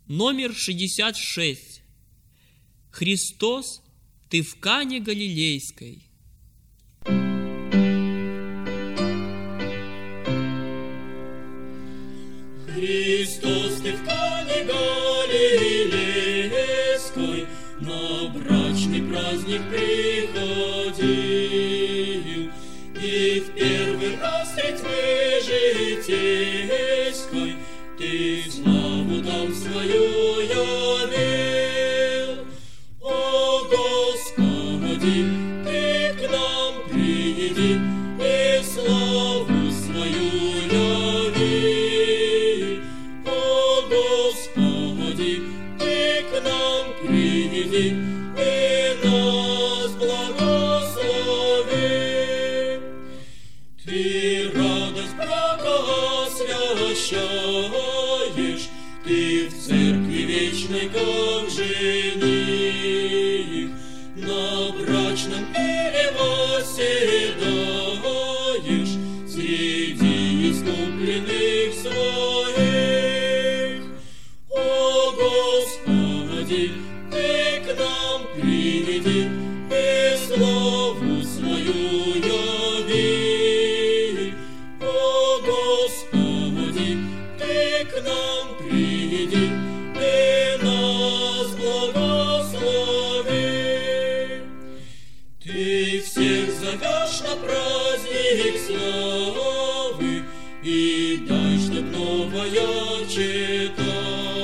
Номер 66. Христос, ты в Кане Галилейской. Христос, ты в Кане Галилейской на брачный праздник приходил, и в первый раз средь тьмы житейской ты славу там свою явил. О Господи, ты к нам приди и славу свою яви. О Господи, ты к нам приди и нас благослови. Ты радость брака освящаешь, ты в церкви вечной, как жених, на брачном пире восседаешь среди искупленных своих. О Господи, ты к нам приди и славу свою яви. О Господи, ты к нам приди и нас благослови. Ты всех зовешь на праздник славы, и дай, чтоб новая чета,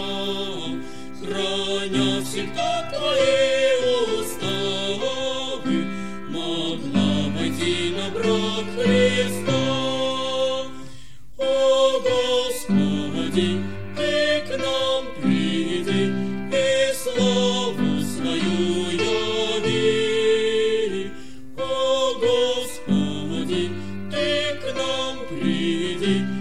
храня всегда твои уставы, могла войти на брак Христа. О Господи, ты к нам приди и славу свою яви. О Господи, ты к нам приди